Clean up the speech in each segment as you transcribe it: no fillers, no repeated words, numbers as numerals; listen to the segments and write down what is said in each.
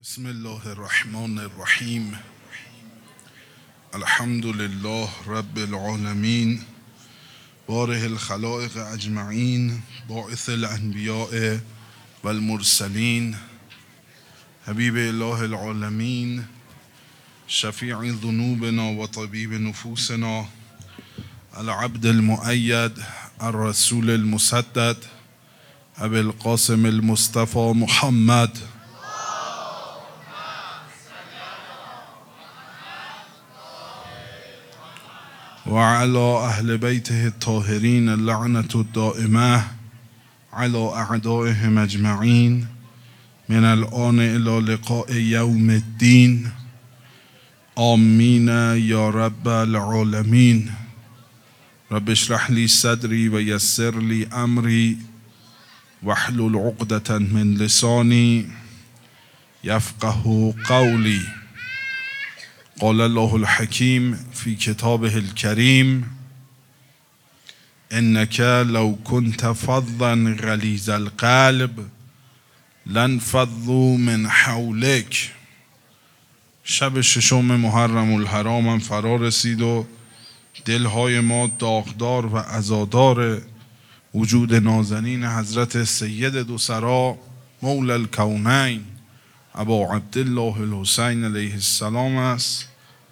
بسم الله الرحمن الرحیم. الحمد لله رب العالمین، بارئ الخلائق اجمعین، باعث الانبیاء والمرسلین، حبیب اله العالمین، شفیع ذنوبنا و طبیب نفوسنا، العبد المؤید، الرسول المسدد، ابی القاسم المصطفى محمد وعلى أهل بيته الطاهرين اللعنة الدائمة على أعدائهم أجمعين من الآن إلى لقاء يوم الدين آمين يا رب العالمين. رب اشرح لي صدري ويسر لي أمري واحلل عقدة من لساني يفقه قولي. قال الله الحكيم في كتابه الكريم: إنك لو كنت فظا غليظ القلب لانفضوا من حولك. شب ششم محرم الحرام هم فرا رسید و دلهای ما داغدار و عزادار وجود نازنین حضرت سید دو سرا مولا الکونین ابا عبدالله الحسین علیه السلام است.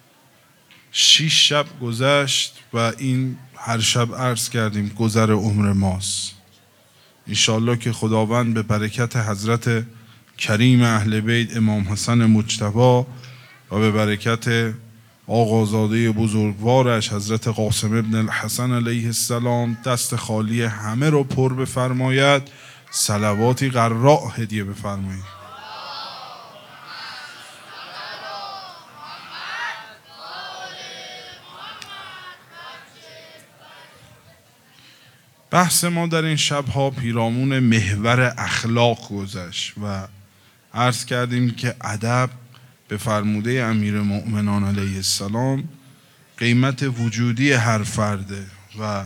6 شب گذشت و این هر شب عرض کردیم گذر عمر ماست. انشاءالله که خداوند به برکت حضرت کریم اهل بیت امام حسن مجتبی و به برکت آقازاده بزرگوارش حضرت قاسم ابن الحسن علیه السلام دست خالی همه رو پر بفرماید، صلواتی قراء هدیه بفرمایید. بحث ما در این شبها پیرامون محور اخلاق گذشت و عرض کردیم که ادب به فرموده امیرالمؤمنین علیه السلام قیمت وجودی هر فرده و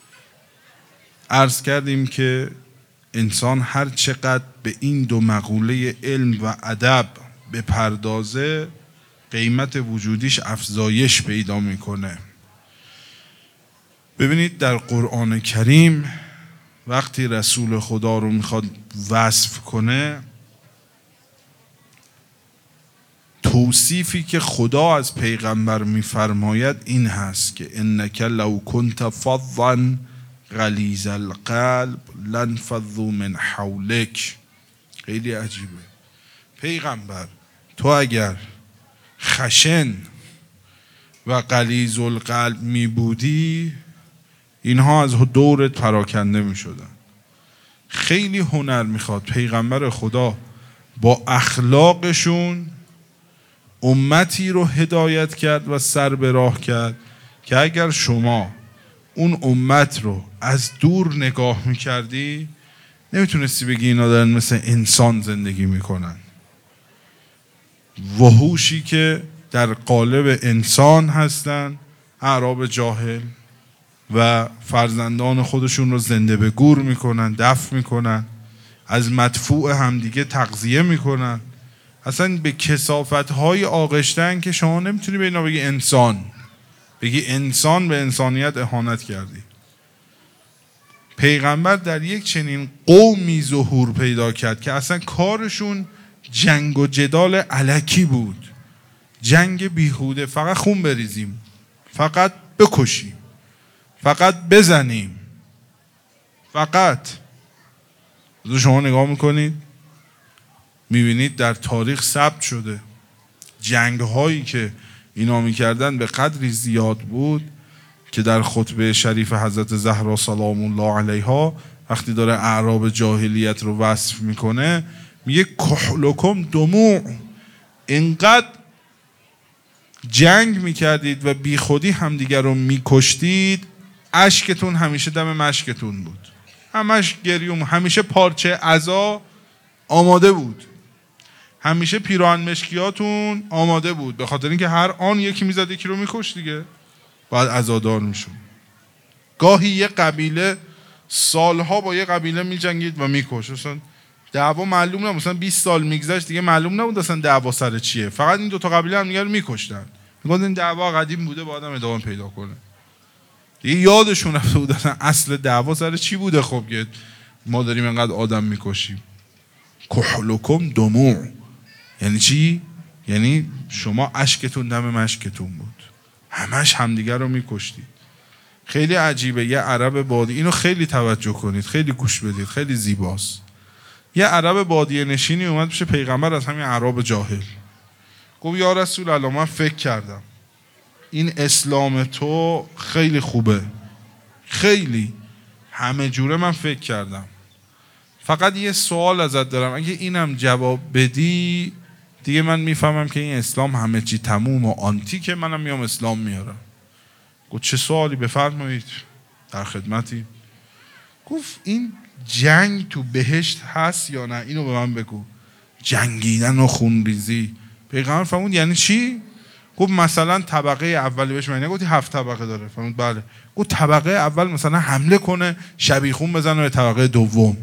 عرض کردیم که انسان هر چقدر به این دو مقوله علم و ادب بپردازه قیمت وجودیش افزایش پیدا میکنه. ببینید در قرآن کریم وقتی رسول خدا رو میخواد وصف کنه، توصیفی که خدا از پیغمبر میفرماید این هست که انک لو کنت فظا غلیظ القلب لانفضوا من حولک. خیلی عجیبه. پیغمبر تو اگر خشن و غلیظ القلب می بودی اینها از دورت پراکنده می شدن. خیلی هنر میخواد پیغمبر خدا با اخلاقشون امتی رو هدایت کرد و سر به راه کرد که اگر شما اون امت رو از دور نگاه میکردی نمیتونستی بگی اینا دارن مثل انسان زندگی میکنن. وحوشی که در قالب انسان هستن، اعراب جاهل و فرزندان خودشون رو زنده به گور میکنن، دفن میکنن، از مدفوع همدیگه تغذیه میکنن، اصلا به کثافت‌های آغشتن که شما نمیتونی به اینا بگی انسان، بگی انسان به انسانیت اهانت کردی. پیغمبر در یک چنین قومی ظهور پیدا کرد که اصلا کارشون جنگ و جدال الکی بود، جنگ بیهوده، فقط خون بریزیم، فقط بکشیم، فقط بزنیم، فقط. شما نگاه میکنید میبینید در تاریخ ثبت شده جنگ هایی که اینا میکردن به قدری زیاد بود که در خطبه شریف حضرت زهرا سلام الله علیها وقتی داره اعراب جاهلیت رو وصف میکنه میگه کحلکم دموع، اینقدر جنگ میکردید و بی خودی همدیگر رو میکشتید، اشکتون همیشه دم مشکتون بود، همش گریوم، همیشه پارچه عزا آماده بود، همیشه پیراهن مشکیاتون آماده بود، به خاطر اینکه هر آن یکی میزد یکی رو میکشت دیگه، باید عزادار میشد. گاهی یه قبیله سالها با یه قبیله میجنگید و میکشت، اصلا دعوا معلوم نبود، مثلا 20 سال میگذشت دیگه معلوم نبود اصلا دعوا سر چیه، فقط این دو تا قبیله هم دیگه رو میکشتن، میگفتن این دعوا قدیم بوده با آدم ادامه پیدا کنه. دیگه یادشون رفته بود اصل دعوا سر چی بوده. خب که ما داریم اینقدر آدم میکشیم. کحلکم دموع یعنی چی؟ یعنی شما اشکتون دم مشکتون بود، همش همدیگه رو میکشتید. خیلی عجیبه. یه عرب بادی، اینو خیلی توجه کنید، خیلی گوش بدید، خیلی زیباست. یه عرب بادیه نشینی اومد پیش پیغمبر از همین عرب جاهل، گفت یا رسول الله من فکر کردم این اسلام تو خیلی خوبه، خیلی همه جوره من فکر کردم، فقط یه سوال ازت دارم، اگه اینم جواب بدی دیگه من میفهمم که این اسلام همه چی تموم و آنتیکه، منم میام اسلام میارم. گفت چه سوالی؟ بفرمایید، در خدمتی. گفت این جنگ تو بهشت هست یا نه؟ اینو به من بگو. جنگیدن و خونریزی. پیغمبر فرمود یعنی چی؟ گفت مثلا طبقه اولی بهش معنی. گفتی 7 طبقه داره؟ فرمود بله. گفت طبقه اول مثلا حمله کنه شبیخون بزنه به طبقه دوم،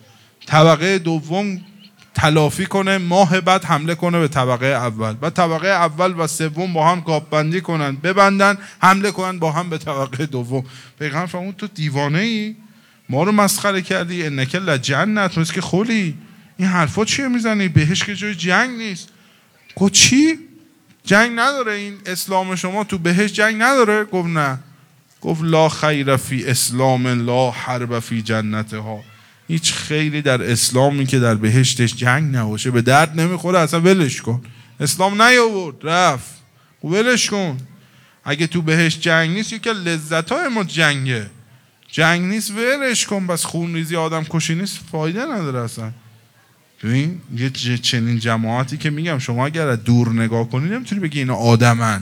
طبقه دوم تلافی کنه، ماه بعد حمله کنه به طبقه اول، بعد طبقه اول و سوم با هم گاب بندی کنن، ببندن، حمله کنن با هم به طبقه دوم. پیغمبر فرمود تو دیوانه ای؟ ما رو مسخره کردی؟ انک لجنت، مثل که خلی این حرفا چیه میزنی؟ بهش که جای جنگ نیست. گفت چی؟ جنگ نداره این اسلام شما تو بهش جنگ نداره؟ گفت نه. گفت لا خیر فی اسلام لا حرب فی جنتها، هیچ خیری در اسلامی که در بهشتش جنگ نباشه به درد نمیخوره، اصلا ولش کن. اسلام نیاورد رفت، ولش کن. اگه تو بهشت جنگ نیست، یکی لذت‌های ما جنگه، جنگ نیست ولش کن. بس خونریزی آدم کشی نیست، فایده نداره اصلا. ببین یه چنین جماعتی که میگم شما اگر از دور نگاه کنید نمیتونی بگی اینا آدمن.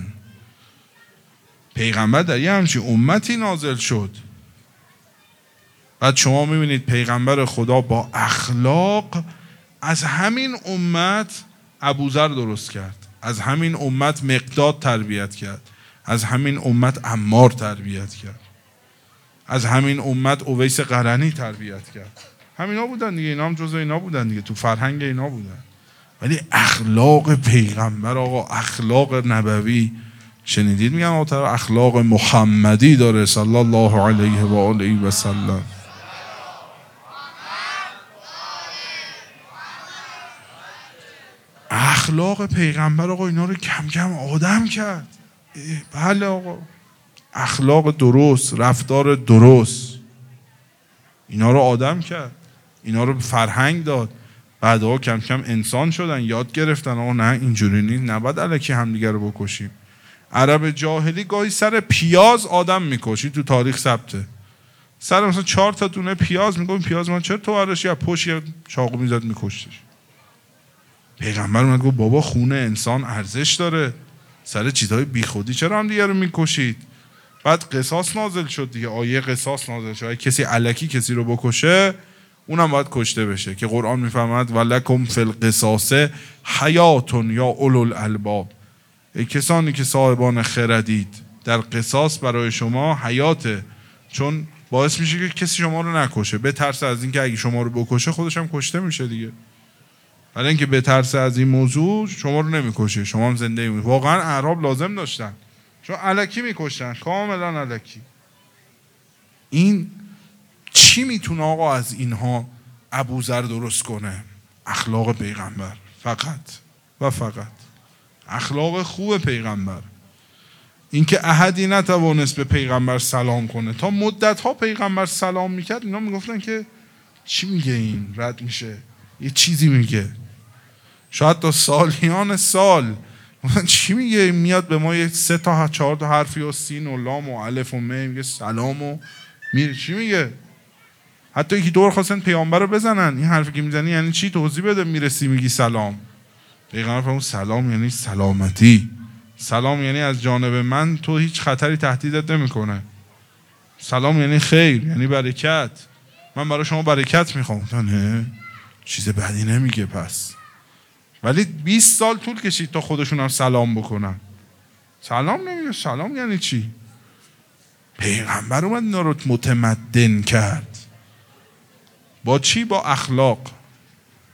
پیغمبر در یه همچین امتی نازل شد، بعد شما میبینید پیغمبر خدا با اخلاق از همین امت ابوذر درست کرد، از همین امت مقداد تربیت کرد، از همین امت عمار تربیت کرد، از همین امت اویس قرنی تربیت کرد. همینا بودن دیگه، اینا هم جزء اینا بودن دیگه، تو فرهنگ اینا بودن. ولی اخلاق پیغمبر آقا، اخلاق نبوی شنیدید میگن آقا اخلاق محمدی داره صلی الله علیه و آله و سلم. اخلاق پیغمبر آقا اینا رو کم کم آدم کرد. بله آقا، اخلاق درست، رفتار درست، اینا رو آدم کرد، اینا رو فرهنگ داد. بعدها کم کم انسان شدن، یاد گرفتن آقا نه اینجوری نیست، نباید الکی همدیگه رو بکشیم. عرب جاهلی گاهی سر پیاز آدم میکشید، تو تاریخ ثبته. سر مثلا 4 تا دونه پیاز میگم پیاز من چرا تو ورش، یا پشت یا چاقو میزد میکشتش. پیغمبر اومد گفت بابا خون انسان ارزش داره، سر چیزهای بیخودی چرا هم دیگه رو میکشید؟ بعد قصاص نازل شد دیگه، آیه قصاص نازل شد، کسی الکی کسی رو بکشه اونم باید کشته بشه، که قرآن میفهمد ولکم فی القصاص حیات یا اولو الالباب، ای کسانی که صاحبان خردید در قصاص برای شما حیاته، چون باعث میشه که کسی شما رو نکشه، بترسه از اینکه اگه شما رو بکشه خودش هم کشته میشه دیگه. برای اینکه بترسه از این موضوع شما رو نمیکشه، شما هم زنده میمونید. واقعا اعراب لازم داشتن، چون الکی میکشتن، کاملا الکی. این چی میتونه آقا از اینها ابوذر درست کنه؟ اخلاق پیغمبر، فقط و فقط اخلاق خوب پیغمبر. اینکه احدی نتوانست به پیغمبر سلام کنه، تا مدت ها پیغمبر سلام میکرد اینا میگفتن که چی میگه این، رد میشه یه چیزی میگه، شاید تا سالیان سال چی میگه، میاد به ما یه 3 تا 4 تا حرفی و سین و لام و الف و م میگه سلام و میره چی میگه. حتی یکی دور خواستن پیامبر رو بزنن، این حرفی که میزنی یعنی چی، توضیح بده، میرسی میگی سلام. پیغمبر فرمود سلام یعنی سلامتی، سلام یعنی از جانب من تو هیچ خطری تهدیدت نمیکنه، سلام یعنی خیر، یعنی برکت، من برای شما برکت میخوام. نه چیز بدی نمیگه پس. ولی 20 سال طول کشید تا خودشون هم سلام بکنن. سلام نمیگه، سلام یعنی چی؟ پیغمبر اومد اینا رو متمدن کرد. با چی؟ با اخلاق.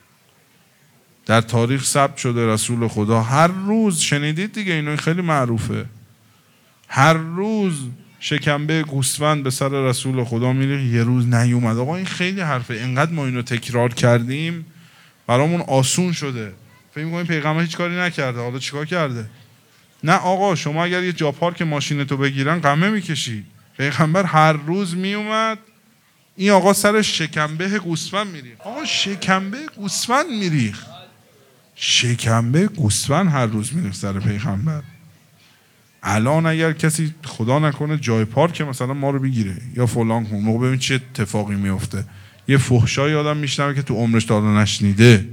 در تاریخ ثبت شده رسول خدا هر روز، شنیدید دیگه، اینو خیلی معروفه، هر روز شکمبه گوسفند به سر رسول خدا میره، یه روز نیومد. آقا این خیلی حرفه، اینقدر ما اینو تکرار کردیم برامون آسون شده، فکر می‌کنیم پیغمبر هیچ کاری نکرده، حالا چیکار کرده؟ نه آقا، شما اگر یه جا پارک ماشینتو بگیرن قمه میکشی. پیغمبر هر روز میومد، این آقا سر شکمبه گوسفند میریخت. آقا شکمبه گوسفند میریخت، شکمبه گوسفند هر روز میریخت سر پیغمبر. الان اگر کسی خدا نکنه جای پارک مثلا ما رو بگیره یا فلان کن، موقع ببین چه اتفاقی میفته، یه فحشای آدم میشنوه که تو عمرش تا حالا نشنیده،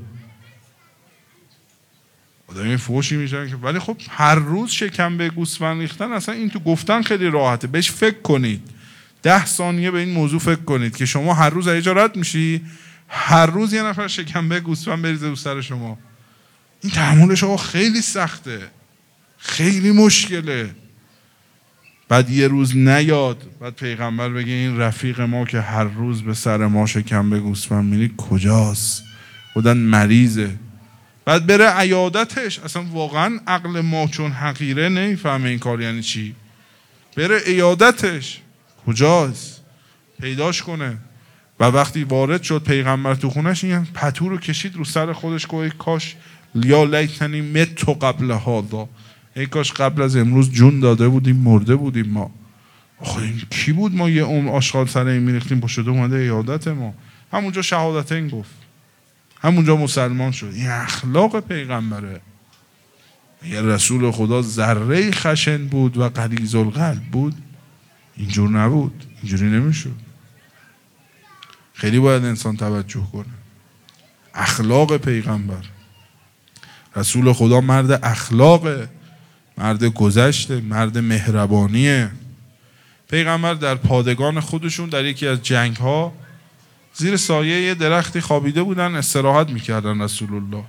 آدم یه فحشی میشنوه که، ولی خب هر روز شکمبه گوسفند ریختن، اصلا این تو گفتن خیلی راحته، بهش فکر کنید، 10 ثانیه به این موضوع فکر کنید که شما هر روز از رد میشی، هر روز یه نفر شکمبه گوسفند بریزه رو سر شما، این تحملش آقا خیلی سخته، خیلی مشکله. بعد یه روز نیاد، بعد پیغمبر بگه این رفیق ما که هر روز به سر ما شکمبه گوسفند میری کجاست؟ خودن مریضه. بعد بره عیادتش، اصلا واقعا عقل ما چون حقیره نمیفهمه این کار یعنی چی. بره عیادتش، کجاست؟ پیداش کنه. و وقتی وارد شد پیغمبر تو خونش، این پتو رو کشید رو سر خودش که ای کاش یا لیتنی متو قبل هادا، ای کاش قبل از امروز جون داده بودیم، مرده بودیم ما. آخه این کی بود ما یه عمر آشغال سر این میریختیم، پشت اومده عیادت ما. همونجا شهادتین گفت، همونجا مسلمان شد. این اخلاق پیغمبره. یه رسول خدا ذره خشن بود و غلیظ القلب بود، اینجور نبود، اینجوری نمیشد. خیلی باید انسان توجه کنه. اخلاق پیغمبر، رسول خدا مرد اخلاقه، مرد گذشته، مرد مهربانیه. پیغمبر در پادگان خودشون در یکی از جنگ ها زیر سایه یه درختی خوابیده بودن، استراحت میکردن رسول الله.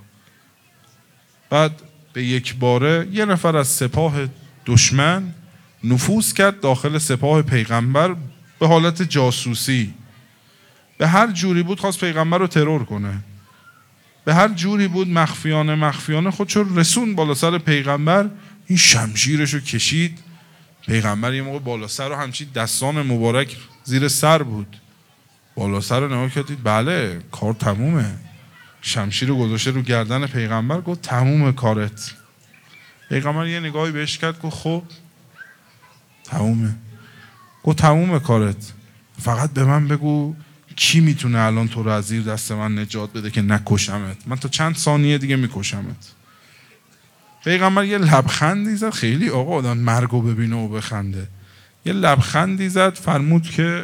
بعد به یک باره یه نفر از سپاه دشمن نفوذ کرد داخل سپاه پیغمبر به حالت جاسوسی. به هر جوری بود خواست پیغمبر رو ترور کنه، به هر جوری بود مخفیانه خودشو رسون بالا سر پیغمبر. این شمشیرشو کشید، پیغمبر یه موقع بالا سر رو همچین دستان مبارک زیر سر بود، بالا سر رو نگاه کردید، بله کار تمومه. شمشیر رو گذاشته رو گردن پیغمبر، گفت تمومه کارت. پیغمبر یه نگاهی بهش کرد، گفت خب تمومه. گفت تمومه کارت، فقط به من بگو کی میتونه الان تو رو از زیر دست من نجات بده که نکشمت، من تا چند ثانیه دیگه میکشمت. پیغمبر یه لبخندی زد، خیلی آقا آدم مرگو ببینه و بخنده، یه لبخندی زد، فرمود که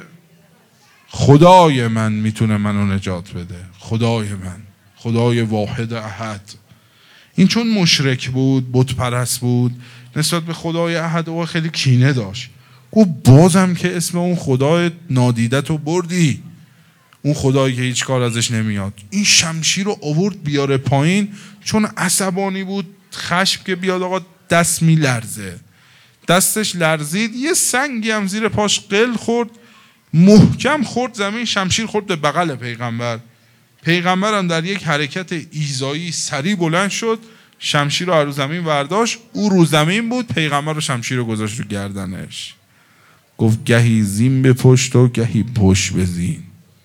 خدای من میتونه منو نجات بده، خدای من، خدای واحد احد. این چون مشرک بود، بت پرست بود، نسبت به خدای احد او خیلی کینه داشت. گفت بازم که اسم اون خدای نادیدتو بردی، اون خدایی که هیچ کار ازش نمیاد. این شمشیر رو آورد بیاره پایین، چون عصبانی بود، خشم که بیاد آقا دست میلرزه، دستش لرزید، یه سنگی هم زیر پاش قل خورد، محکم خورد زمین، شمشیر خورد به بغل پیغمبر. پیغمبر هم در یک حرکت ایذایی سریع بلند شد، شمشیر رو رو زمین برداشت، او رو زمین بود، پیغمبر رو شمشیر رو گذاشت رو گردنش. گفت گهی زین به پشت و گهی پشت به زین.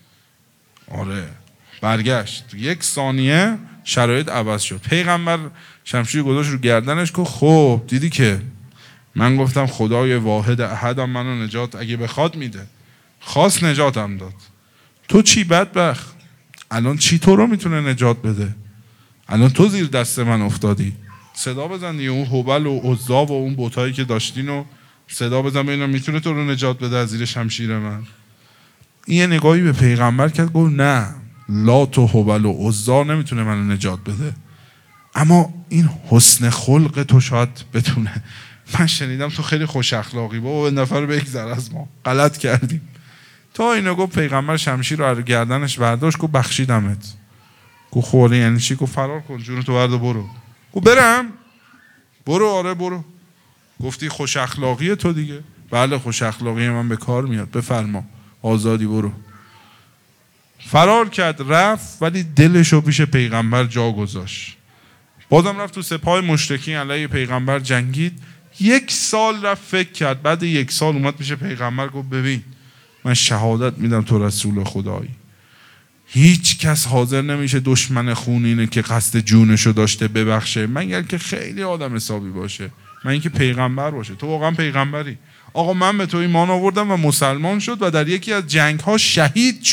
آره برگشت، یک ثانیه شرایط عوض شد. پیغمبر شمشیر گذاشت رو گردنش، گفت خب دیدی که من گفتم خدای واحد احدم منو نجات اگه بخواد میده، خواست نجاتم داد. تو چی بدبخت؟ الان چی تو رو میتونه نجات بده؟ الان تو زیر دست من افتادی. صدا بزن دیگه، اون هبل و عزا و اون بتایی که داشتین و صدا بزن ببینم میتونه تو رو نجات بده از زیر شمشیر من. این یه نگاهی به پیغمبر کرد، گفت نه، لات و هبل و عزا نمیتونه منو نجات بده، اما این حسن خلق تو شاید بتونه. من شنیدم تو خیلی خوش اخلاقی، بابا نفر بگذر از ما، غلط کردیم. تا اینو گفت پیغمبر شمشیر رو از گردنش برداشت، گفت بخشیدمت. گفت خوره یعنی چی؟ گفت فرار کن، جون تو برد و برو. گفت برم؟ برو. آره برو. گفتی خوش اخلاقی تو دیگه؟ بله خوش اخلاقی من به کار میاد، بفرما، آزادی، برو. فرار کرد رفت، ولی دلشو پیش پیغمبر جا گذاشت. بازم رفت تو سپاه مشرکین علیه پیغمبر جنگید. 1 سال رفت فکر کرد. بعد 1 سال اومد پیش پیغمبر گفت ببین من شهادت میدم تو رسول خدایی. هیچ کس حاضر نمیشه دشمن خونینه که قصد جونشو داشته ببخشه مگر که خیلی آدم حسابی باشه، من اینکه پیغمبر باشه. تو واقعا پیغمبری. آقا من به تو ایمان آوردم و مسلمان شد و در یکی از جنگ ها شهید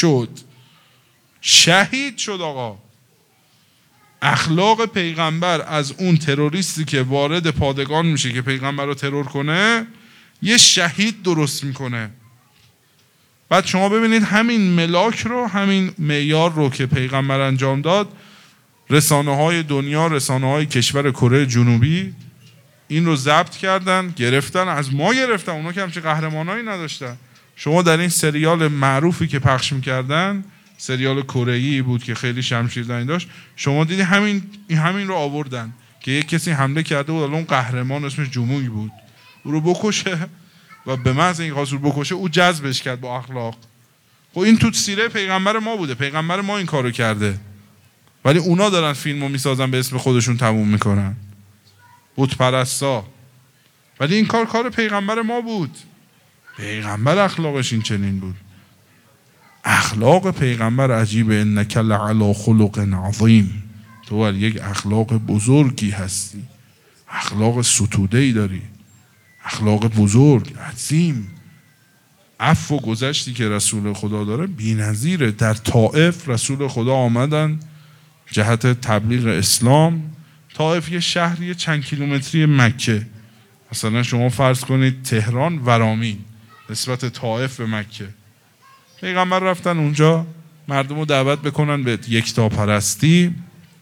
شد آقا. اخلاق پیغمبر از اون تروریستی که وارد پادگان میشه که پیغمبر رو ترور کنه یه شهید درست میکنه. بعد شما ببینید همین ملاک رو، همین معیار رو که پیغمبر انجام داد، رسانه های دنیا، رسانه های کشور کره جنوبی این رو ضبط کردن، گرفتن، از ما گرفتن. اونا که همچین قهرمانایی نداشتن. شما در این سریال معروفی که پخش میکردن، سریال کره‌ای بود که خیلی شمشیرزنی داشت، شما دیدی همین رو آوردن که یک کسی حمله کرده بود، اون قهرمان اسمش جموی بود، او رو بکشه و به محض این قاصور بکشه او جذبش کرد با اخلاق. خب این تو سیره پیغمبر ما بوده، پیغمبر ما این کارو کرده، ولی اونا دارن فیلمو میسازن به اسم خودشون تموم میکنن، بت پرستا. ولی این کار پیغمبر ما بود. پیغمبر اخلاقش این چنین بود. اخلاق پیغمبر عجیبه. انک لعلی خلق عظیم. تو یک اخلاق بزرگی هستی، اخلاق ستوده‌ای داری، اخلاق بزرگ عظیم. عفو و گذشتی که رسول خدا داره بی‌نظیره. در طائف رسول خدا آمدن جهت تبلیغ اسلام. طائف یه شهری چند کیلومتری مکه، مثلا شما فرض کنید تهران ورامین نسبت طائف به مکه. پیغمبر رفتن اونجا مردم رو دعوت بکنن به یکتاپرستی.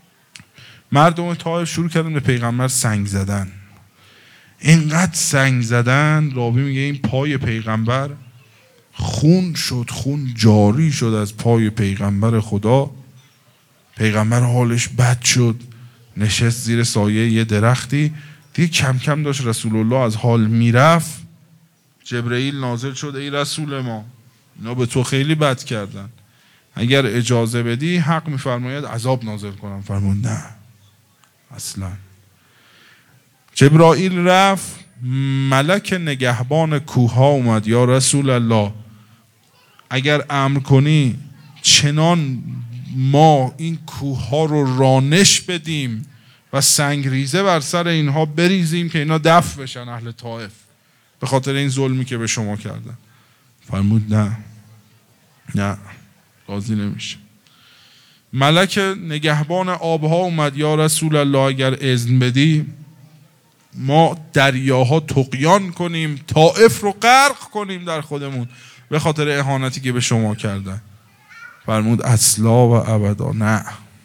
مردم طائف شروع کردن به پیغمبر سنگ زدن. اینقدر سنگ زدن، راوی میگه این پای پیغمبر خون شد، خون جاری شد از پای پیغمبر خدا. پیغمبر حالش بد شد، نشست زیر سایه یه درختی. دیگه کم کم داشت رسول الله از حال میرفت. جبرئیل نازل شد ای رسول ما، اینا به تو خیلی بد کردن، اگر اجازه بدی حق میفرماید عذاب نازل کنم. فرمود نه اصلا. جبرائیل رفت، ملک نگهبان کوه ها اومد. یا رسول الله اگر امر کنی چنان ما این کوه ها رو رانش بدیم و سنگریزه بر سر اینها بریزیم که اینا دفع بشن اهل طائف به خاطر این ظلمی که به شما کردن. فرمود نه راضی نمیشه. ملک نگهبان آبها اومد. یا رسول الله اگر اذن بدی ما دریاها طغیان کنیم، طائف رو غرق کنیم در خودمون به خاطر اهانتی که به شما کردن. فرمود اصلا و ابدا نه.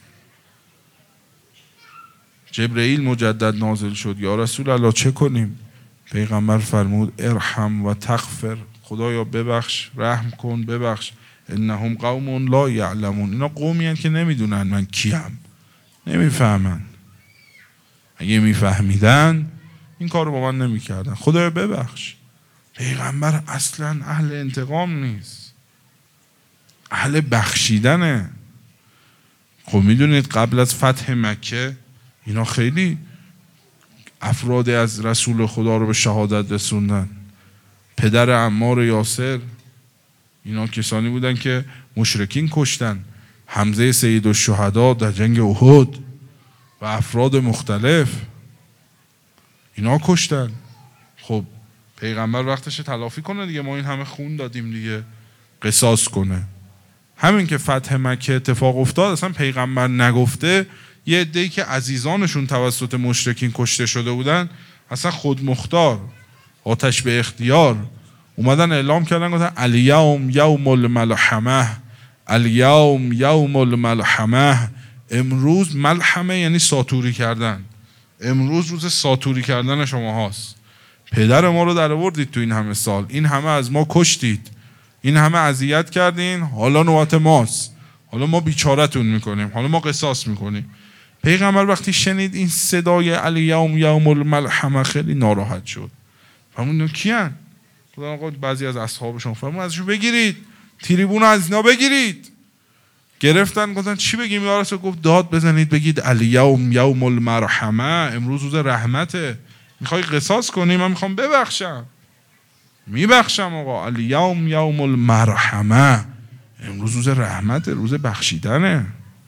جبرئیل مجدد نازل شد. یا رسول الله چه کنیم؟ پیغمبر فرمود ارحم و تغفر. خدایا ببخش، رحم کن، ببخش. انهم قوم لا یعلمون. اینا قومی هستند که نمیدونن من کیم، نمیفهمن. اگه میفهمیدن این کار رو با من نمیکردن. خدایا ببخش. پیغمبر اصلا اهل انتقام نیست، اهل بخشیدنه. خب میدونید قبل از فتح مکه اینا خیلی افراد از رسول خدا رو به شهادت رسوندن. پدر عمار یاسر، اینا کسانی بودن که مشرکین کشتن. حمزه سید الشهدا در جنگ احد و افراد مختلف اینا کشتن. خب پیغمبر وقتش تلافی کنه دیگه، ما این همه خون دادیم دیگه، قصاص کنه. همین که فتح مکه اتفاق افتاد اصلا پیغمبر نگفته، یه عده‌ای که عزیزانشون توسط مشرکین کشته شده بودن اصلا خودمختار، آتش به اختیار اومدن اعلام کردن، گفتن الیوم یوم الملحمه، الیوم یوم الملحمه. امروز ملحمه یعنی ساتوری کردن، امروز روز ساتوری کردن شما هاست. پدر ما رو در آوردید تو این همه سال، این همه از ما کشتید، این همه اذیت کردین، حالا نوبت ماست، حالا ما بیچارتون میکنیم، حالا ما قصاص میکنیم. پیغمبر وقتی شنید این صدای الیوم یوم الملحمه خیلی ناراحت شد. فرمود کیان؟ خدا بعضی از اصحابشون فرمود ازشون بگیرید، تریبون از اینا بگیرید. گرفتن گفتن چی بگیم یا رسول؟ گفت داد بزنید بگید الیوم یوم المرحمه، امروز روز رحمته. میخوای قصاص کنی؟ من میخوام ببخشم. میبخشم آقا. الیوم یوم المرحمه، امروز روز رحمته، روز بخشیدنه.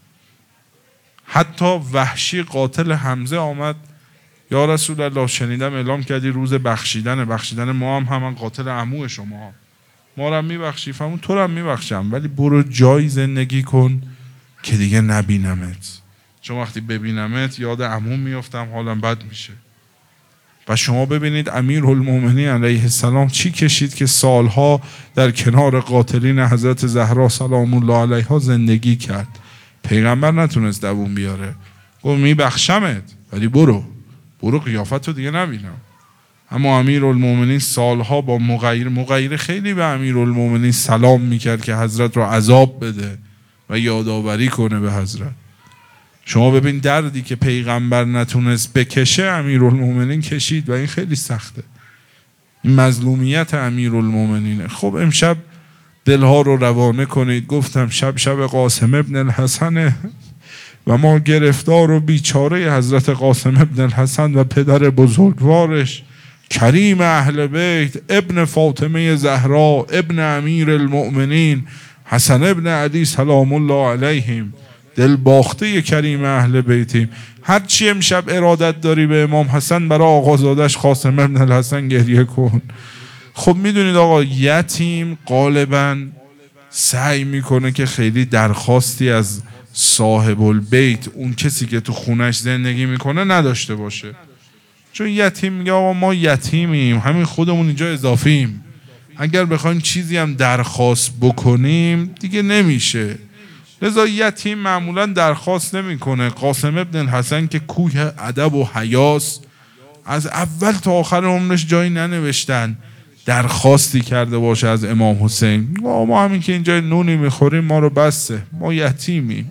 حتی وحشی قاتل حمزه آمد یا رسول الله شنیدم اعلام کردی روز بخشیدنه، بخشیدن ما هم همان قاتل عمو شما، ما رو هم میبخشی. فرمود تو رو هم میبخشم، ولی برو جایی زندگی کن که دیگه نبینمت، چون وقتی ببینمت یاد عمو میافتم، حالم بد میشه. و شما ببینید امیرالمومنین علیه السلام چی کشید که سالها در کنار قاتلین حضرت زهرا سلام الله علیها زندگی کرد. پیغمبر نتونست دووم بیاره، گفت میبخشمت ولی برو قیافت رو دیگه نبینم. اما امیرالمومنین سالها با مغیر خیلی به امیرالمومنین سلام میکرد که حضرت رو عذاب بده و یادآوری کنه به حضرت. شما ببین دردی که پیغمبر نتونست بکشه امیرالمومنین کشید و این خیلی سخته. این مظلومیت امیرالمومنینه. خب امشب دلها رو روانه کنید. گفتم شب قاسم ابن الحسنه و ما گرفتار و بیچاره حضرت قاسم ابن الحسن و پدر بزرگوارش کریم اهل بیت ابن فاطمه زهرا ابن امیر المؤمنین حسن ابن علی سلام الله علیهم، دل باخته کریم اهل بیتیم. هرچی امشب ارادت داری به امام حسن برای آقازادش قاسم ابن الحسن گریه کن. خب میدونید آقا یتیم غالبا سعی میکنه که خیلی درخواستی از صاحب البیت، اون کسی که تو خونش زندگی میکنه، نداشته باشه. چون یتیم میگه آقا ما یتیمیم، همین خودمون اینجا اضافیم، اگر بخوایم چیزی هم درخواست بکنیم دیگه نمیشه. لذا یتیم معمولا درخواست نمیکنه. قاسم ابن الحسن که کوه ادب و حیاس، از اول تا آخر عمرش جایی ننوشتن درخواستی کرده باشه از امام حسین. ما همین که اینجا نونی میخوریم ما رو بسه، ما یتیمیم.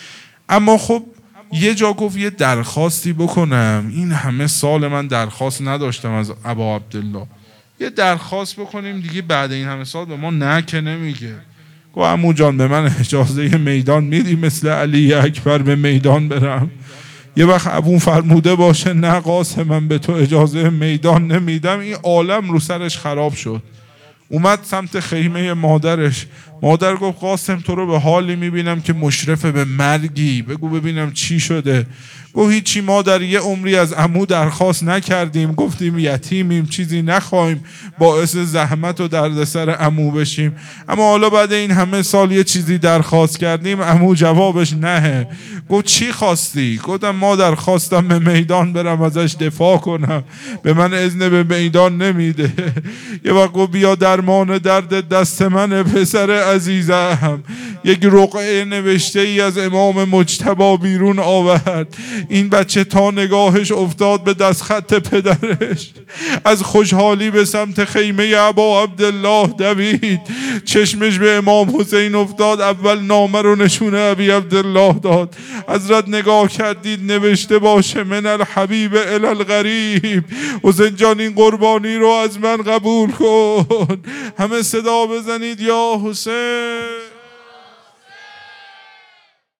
اما خب یه جا گفت یه درخواستی بکنم، این همه سال من درخواست نداشتم از ابا عبدالله، یه درخواست بکنیم دیگه بعد این همه سال به ما نه که نمیگه. گفت عمو جان به من اجازه میدان میدی مثل علی اکبر به میدان برم؟ یه وقت ابو فرموده باشه نه قاسم من به تو اجازه میدان نمیدم، این عالم رو سرش خراب شد. اومد سمت خیمه مادرش. مادر گفت قاسم تو رو به حالی میبینم که مشرف به مرگی، بگو ببینم چی شده. گفت هیچی مادر، یه عمری از عمو درخواست نکردیم، گفتیم یتیمیم چیزی نخوایم باعث زحمت و دردسر عمو بشیم، اما حالا بعد این همه سال یه چیزی درخواست کردیم عمو جوابش نه. گفت چی خواستی؟ گفتم مادر خواستم به میدان برم ازش دفاع کنم، به من اذن به میدان نمیده. یه وقت گفت بیا درمان درد دست من پسر عزیزم. یک رقعه نوشته ای از امام مجتبی بیرون آورد. این بچه تا نگاهش افتاد به دستخط پدرش از خوشحالی به سمت خیمه ابا عبدالله دوید. چشمش به امام حسین افتاد، اول نامه رو نشونه ابی عبدالله داد. حضرت نگاه کردید نوشته باشه من الحبیب الی الغریب، حسین جان این قربانی رو از من قبول کن. همه صدا بزنید یا حسین.